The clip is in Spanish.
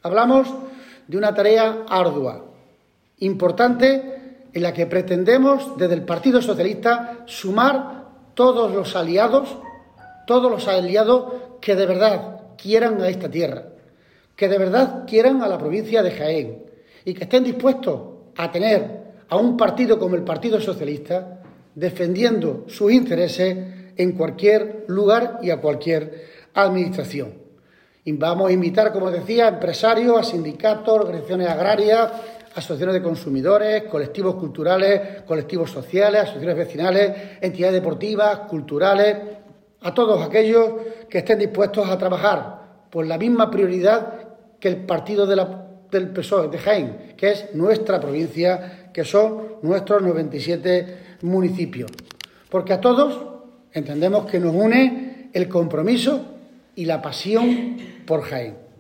Hablamos de una tarea ardua, importante, en la que pretendemos desde el Partido Socialista sumar todos los aliados que de verdad quieran a esta tierra, que de verdad quieran a la provincia de Jaén y que estén dispuestos a tener a un partido como el Partido Socialista defendiendo sus intereses en cualquier lugar y a cualquier administración. Y vamos a invitar, como decía, a empresarios, a sindicatos, organizaciones agrarias, asociaciones de consumidores, colectivos culturales, colectivos sociales, asociaciones vecinales, entidades deportivas, culturales, a todos aquellos que estén dispuestos a trabajar por la misma prioridad que el partido del PSOE de Jaén, que es nuestra provincia, que son nuestros 97 municipios. Porque a todos entendemos que nos une el compromiso y la pasión por Jaén.